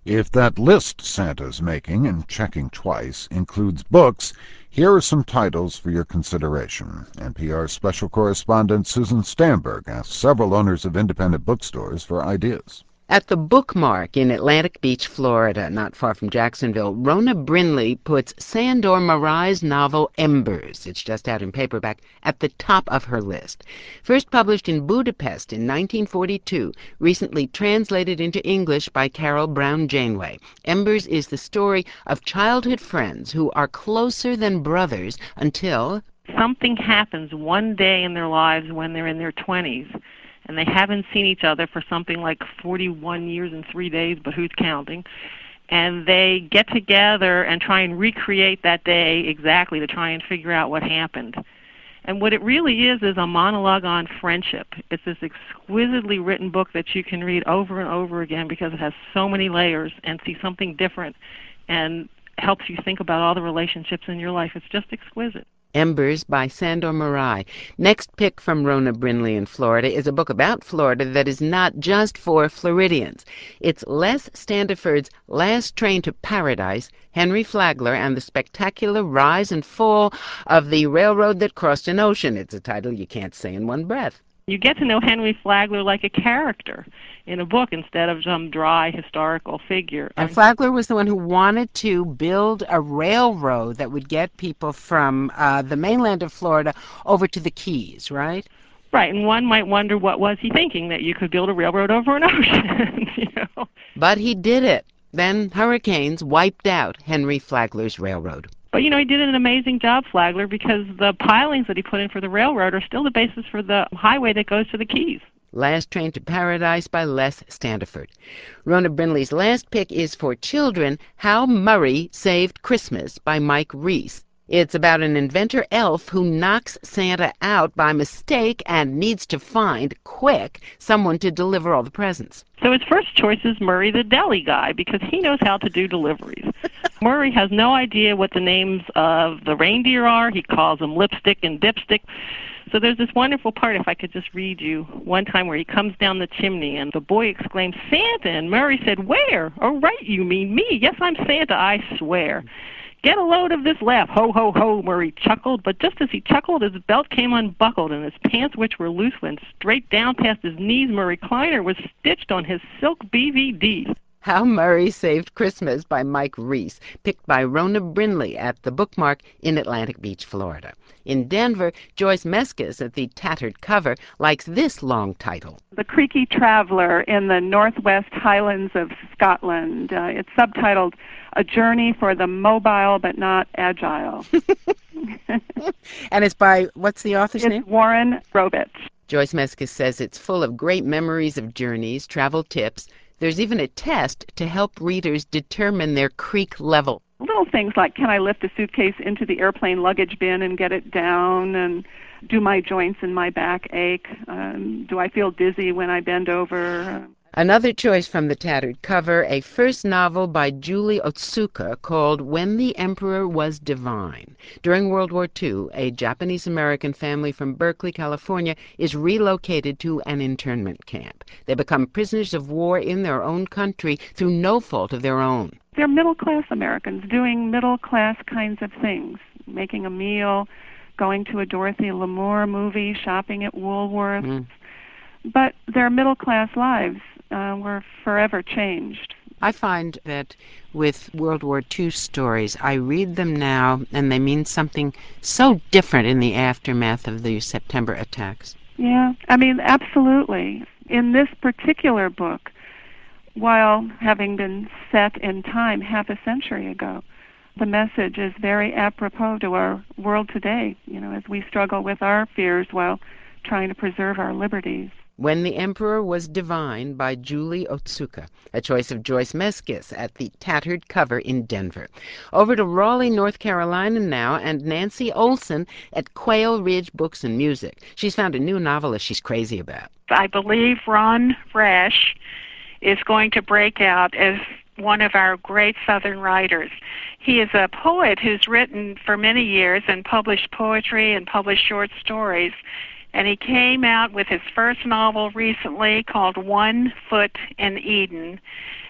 If that list Santa's making and checking twice includes books, here are some titles for your consideration. NPR special correspondent Susan Stamberg asked several owners of independent bookstores for ideas. At the Bookmark in Atlantic Beach, Florida, not far from Jacksonville, Rona Brindley puts Sandor Marai's novel Embers, it's just out in paperback, at the top of her list. First published in Budapest in 1942, recently translated into English by Carol Brown Janeway. Embers is the story of childhood friends who are closer than brothers until something happens one day in their lives when they're in their 20s. And they haven't seen each other for something like 41 years and 3 days, but who's counting? And they get together and try and recreate that day exactly to try and figure out what happened. And what it really is a monologue on friendship. It's this exquisitely written book that you can read over and over again because it has so many layers and see something different and helps you think about all the relationships in your life. It's just exquisite. Embers by Sandor Marai. Next pick from Rona Brindley in Florida is a book about Florida that is not just for Floridians. It's Les Standiford's Last Train to Paradise, Henry Flagler and the Spectacular Rise and Fall of the Railroad That Crossed an Ocean. It's a title you can't say in one breath. You get to know Henry Flagler like a character in a book instead of some dry historical figure. And Flagler was the one who wanted to build a railroad that would get people from the mainland of Florida over to the Keys, right? Right, and one might wonder what was he thinking, that you could build a railroad over an ocean, But he did it. Then hurricanes wiped out Henry Flagler's railroad. But, he did an amazing job, Flagler, because the pilings that he put in for the railroad are still the basis for the highway that goes to the Keys. Last Train to Paradise by Les Standiford. Rona Brindley's last pick is for children, How Murray Saved Christmas by Mike Reiss. It's about an inventor elf who knocks Santa out by mistake and needs to find, quick, someone to deliver all the presents. So his first choice is Murray the deli guy because he knows how to do deliveries. Murray has no idea what the names of the reindeer are. He calls them Lipstick and Dipstick. So there's this wonderful part, if I could just read you, one time where he comes down the chimney and the boy exclaims, Santa! And Murray said, where? Oh, right, you mean me. Yes, I'm Santa, I swear. Get a load of this laugh, ho, ho, ho, Murray chuckled. But just as he chuckled, his belt came unbuckled, and his pants, which were loose, went straight down past his knees. Murray Kleiner was stitched on his silk BVD. How Murray Saved Christmas by Mike Reiss, picked by Rona Brindley at the Bookmark in Atlantic Beach, Florida. In Denver, Joyce Meskis at the Tattered Cover likes this long title. The Creaky Traveller in the Northwest Highlands of Scotland. It's subtitled A Journey for the Mobile but Not Agile. And it's by, what's the author's name? It's Warren Robitz. Joyce Meskis says it's full of great memories of journeys, travel tips. There's even a test to help readers determine their creak level. Little things like, can I lift a suitcase into the airplane luggage bin and get it down? And do my joints in my back ache? Do I feel dizzy when I bend over? Another choice from the Tattered Cover, a first novel by Julie Otsuka called When the Emperor Was Divine. During World War II, a Japanese-American family from Berkeley, California, is relocated to an internment camp. They become prisoners of war in their own country through no fault of their own. They're middle-class Americans doing middle-class kinds of things, making a meal, going to a Dorothy Lamour movie, shopping at Woolworths. But their middle-class lives were forever changed. I find that with World War II stories, I read them now and they mean something so different in the aftermath of the September attacks. Yeah, I mean, absolutely. In this particular book, while having been set in time half a century ago, the message is very apropos to our world today, as we struggle with our fears while trying to preserve our liberties. When the Emperor Was Divine by Julie Otsuka, a choice of Joyce Meskis at the Tattered Cover in Denver. Over to Raleigh, North Carolina now, and Nancy Olson at Quail Ridge Books and Music. She's found a new novelist she's crazy about. I believe Ron Fresh is going to break out as one of our great Southern writers. He is a poet who's written for many years and published poetry and published short stories. And he came out with his first novel recently called One Foot in Eden.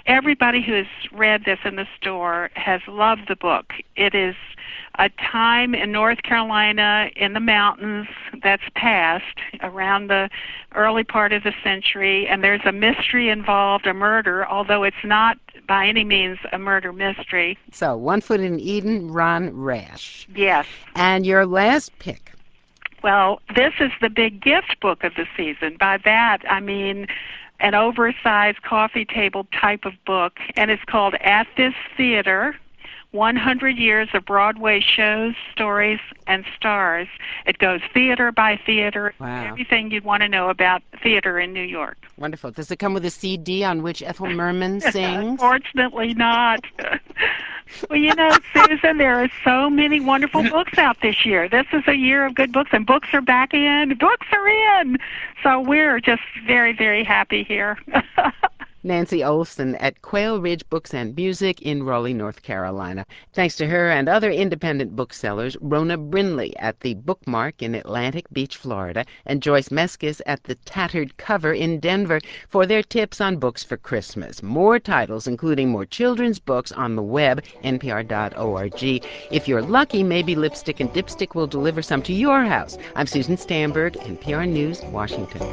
Everybody who has read this in the store has loved the book. It is a time in North Carolina in the mountains that's past, around the early part of the century, and there's a mystery involved, a murder, although it's not by any means a murder mystery. So, One Foot in Eden, Ron Rash. Yes. And your last pick. Well, this is the big gift book of the season. By that, I mean an oversized coffee table type of book, and it's called At This Theater, 100 Years of Broadway Shows, Stories, and Stars. It goes theater by theater, Wow. everything you'd want to know about theater in New York. Wonderful. Does it come with a CD on which Ethel Merman sings? Unfortunately not. Well, you know, Susan, there are so many wonderful books out this year. This is a year of good books, and books are back in. Books are in. So we're just very, very happy here. Nancy Olson at Quail Ridge Books and Music in Raleigh, North Carolina. Thanks to her and other independent booksellers, Rona Brindley at the Bookmark in Atlantic Beach, Florida, and Joyce Meskis at the Tattered Cover in Denver for their tips on books for Christmas. More titles, including more children's books, on the web, npr.org. If you're lucky, maybe Lipstick and Dipstick will deliver some to your house. I'm Susan Stamberg, NPR News, Washington.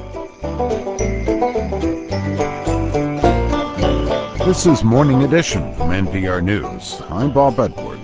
This is Morning Edition from NPR News. I'm Bob Edwards.